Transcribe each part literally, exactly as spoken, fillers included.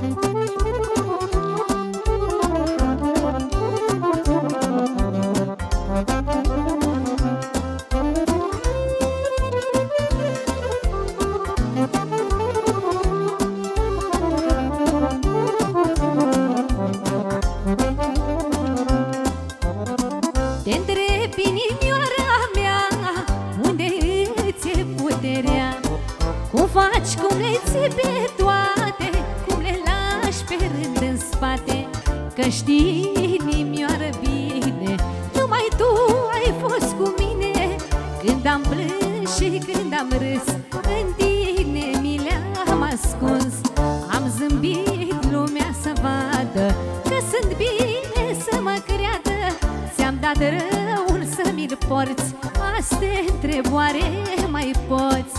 Că știi, inimioară, bine, numai tu ai fost cu mine. Când am plâns și când am râs, în tine mi le-am ascuns. Am zâmbit lumea să vadă că sunt bine, să mă creadă. Ți-am dat răul să mi-l porți, azi te întreb, oare mai poți?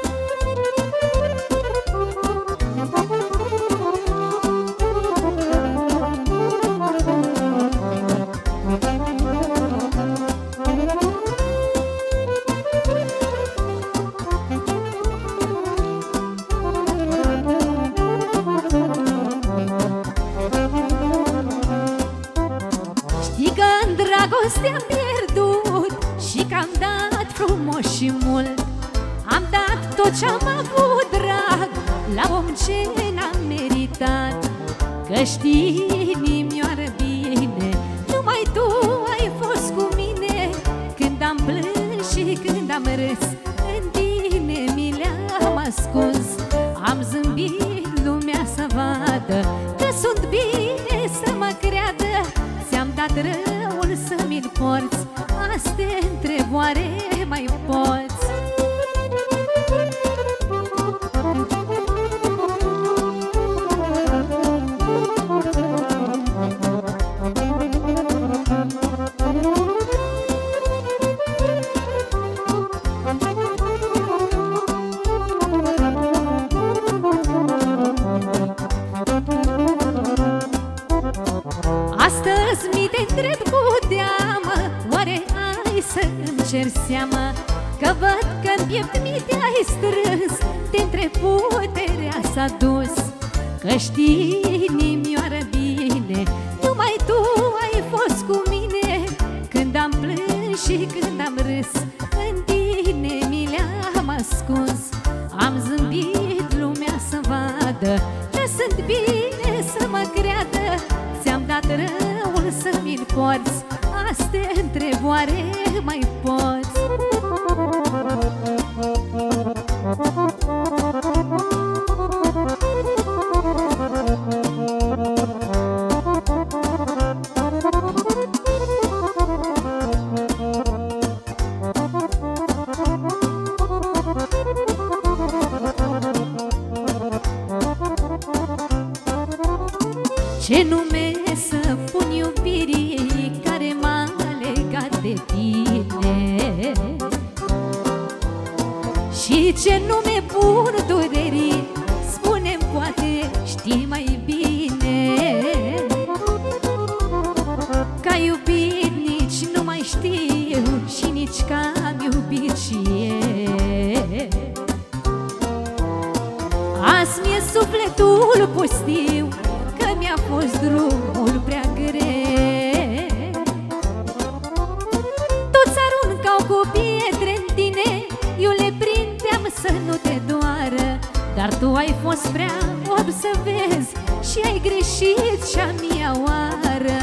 Dragostea-am pierdut și că-am dat frumos și mult. Am dat tot ce-am avut drag la om ce n-am meritat. Că știi, inimioară, bine, numai tu ai fost cu mine. Când am plâns și când am râs, în tine mi le-am ascuns. Am zâmbit lumea să vadă că sunt bine, să mă creadă. Ți-am dat răul să mi-l porți, azi te întreb, oare mai poți? Astăzi mi te întreb cu teamă, oare ai să-mi cer seama? Că văd că-n piept mi te-ai strâns, te întreb, puterea s-a dus. Că știi, inimioară, bine, numai tu ai fost cu mine. Când am plâns și când am râs, în tine mi le-am ascuns. Am zâmbit lumea să vadă că sunt bine, să mă creadă. Ți-am dat răul să mi-l porți, azi te întreb, oare mai poți? Ce nume să pun iubirii care m-a legat de tine? Și ce nume pun durerii? Spune-mi, poate știi mai bine. Că ai iubit nici nu mai știu și nici că am iubit și eu. Azi mi-e sufletul pustiu, că mi-a fost drumul prea greu. Toți aruncau cu pietre-n tine, eu le prindeam să nu te doară. Dar tu ai fost prea orb să vezi și ai greșit și-a mia oară.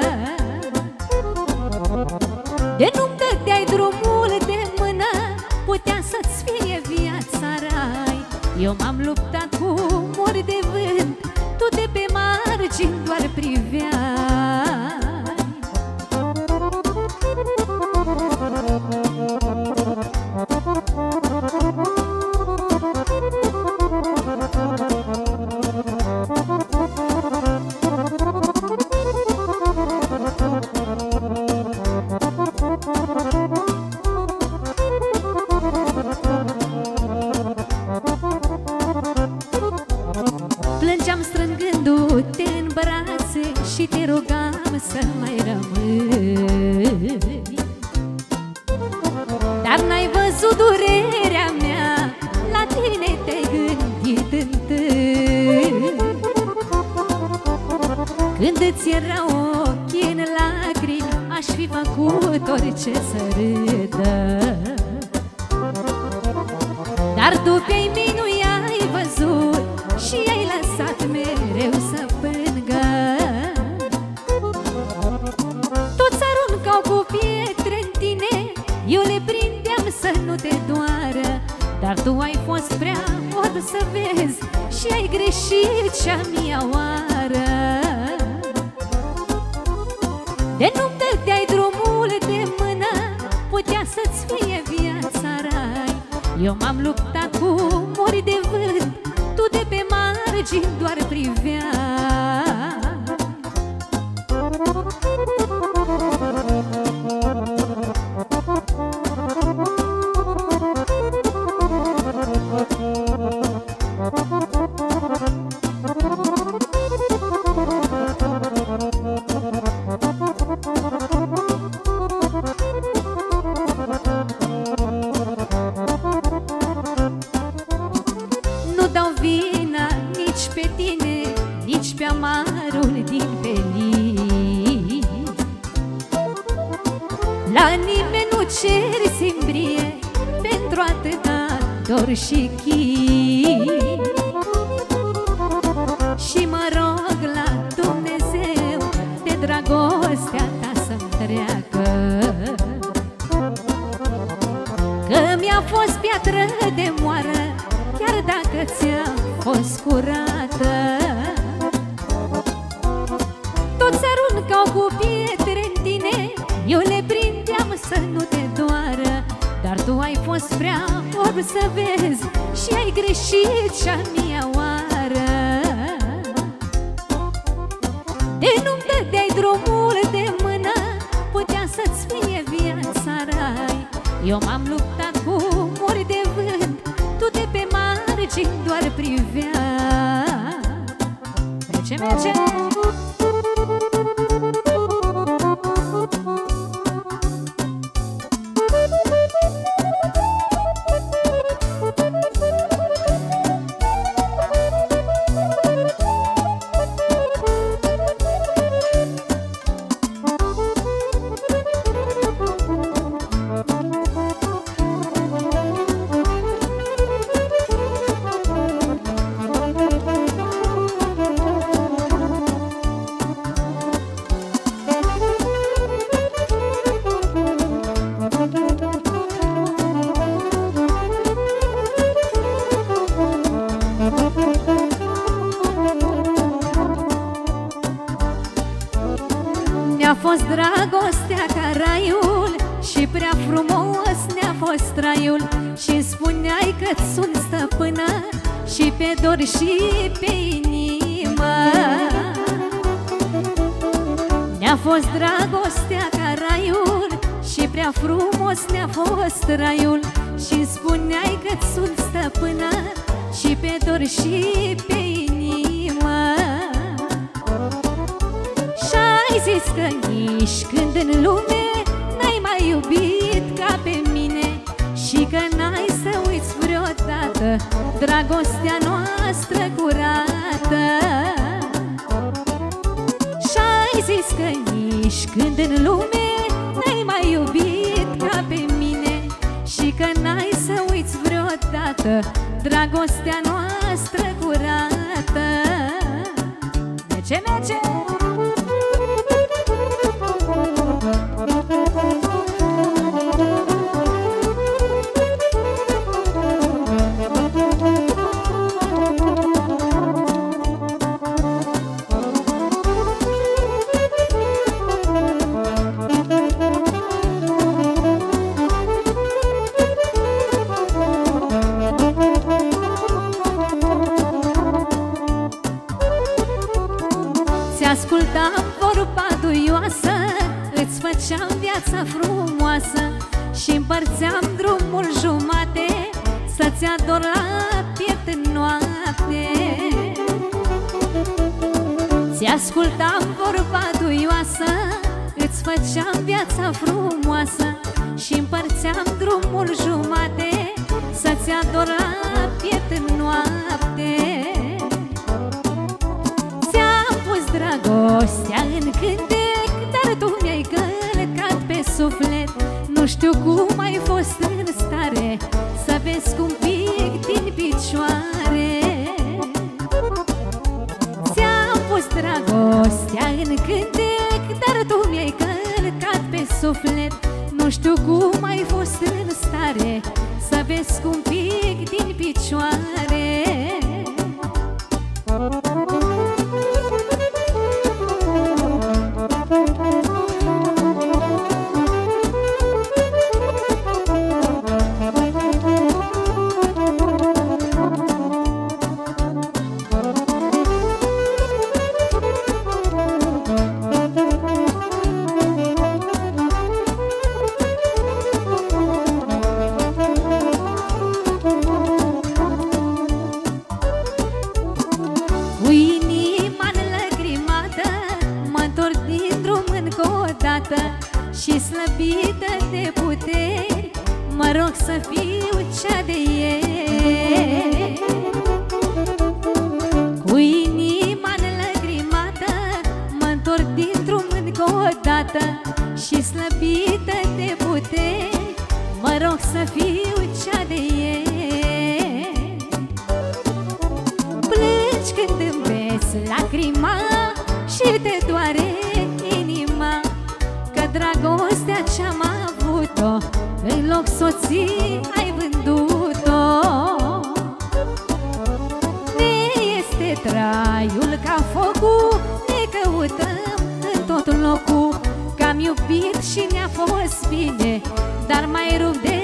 De nu-mi dădeai drumul de mână, putea să-ți fie viața rai. Eu m-am luptat cu mori de vânt, tu de pe margini doar priveai. Plângeam strângându-te în brațe și te rugam să mai rămâi. Dar n-ai văzut durerea mea, la tine te-ai gândit întâi. când îți erau ochii în lacrimi, aș fi făcut orice să râdă. Dar tu pe-ai mei nu i-ai văzut și ai lăsat mereu să plângă. Toți aruncau cu pietre în tine, eu le prindeam să nu te doară. Dar tu ai fost prea orb să vezi și ai greșit cea mia oară. De nu-mi dădeai drumul de mână, putea să-ți fie viața rai. Eu m-am luptat cu mori de vânt, tu de pe margini doar priveai. Nu dau vina nici pe tine, nici pe amarul din pelii. La nimeni nu ceri simbrie pentru atâta dor și chii. Și mă rog la Dumnezeu de dragostea ta să-mi treacă, că mi-a fost piatră de moară, chiar dacă ți-a fost curată. Toți aruncau cu pietre în tine, eu le prindeam să nu te doară. Dar tu ai fost prea orb să vezi și ai greșit cea mia oară. De nu-mi dădeai drumul de mână, putea să-ți fie viața rai. Eu m-am luptat cu mori de vânt, tu de pe margini doar priveai. Merge, merge! Ne-a fost dragostea ca raiul și prea frumos ne-a fost traiul. Și-mi spuneai că-ți sunt stăpână și pe dor și pe inimă. Ne-a fost dragostea ca raiul și prea frumos ne-a fost traiul. Și-mi spuneai că-ți sunt stăpână și pe dor și pe inimă. Și-ai zis că nici când în lume n-ai mai iubit ca pe mine și că n-ai să uiți vreodată dragostea noastră curată. Și-ai zis că nici când în lume n-ai mai iubit ca pe mine și că n-ai să uiți vreodată dragostea noastră curată. Merge, merge! Ți-ascultam vorba duioasă, îți făceam viața frumoasă și împărțeam drumul jumate să-ți ador la piept în noapte. Ți-ascultam vorba duioasă, îți făceam viața frumoasă și împărțeam drumul jumate să-ți ador la piept în noapte. dragostea în cântec, dar tu mi-ai călcat pe suflet. Nu știu cum ai fost în stare să vezi cu un pic din picioare. Ți-am pus dragostea în cântec, dar tu mi-ai călcat pe suflet. Nu știu cum ai fost în stare să vezi cu un pic din picioare. Și slăbită de puteri, mă rog să fiu cea de ieri. Cu inima înlăgrimată mă-ntorc din drum încă o dată. Și slăbită de puteri, mă rog să fiu cea de ieri. Plângi când îmi vezi lacrima și te doare inima, dragostea ce-am avut-o în loc soții ai vândut-o. Ne este traiul ca focul, ne căutăm în tot locul. Că am iubit și ne-a fost bine, dar mai rup de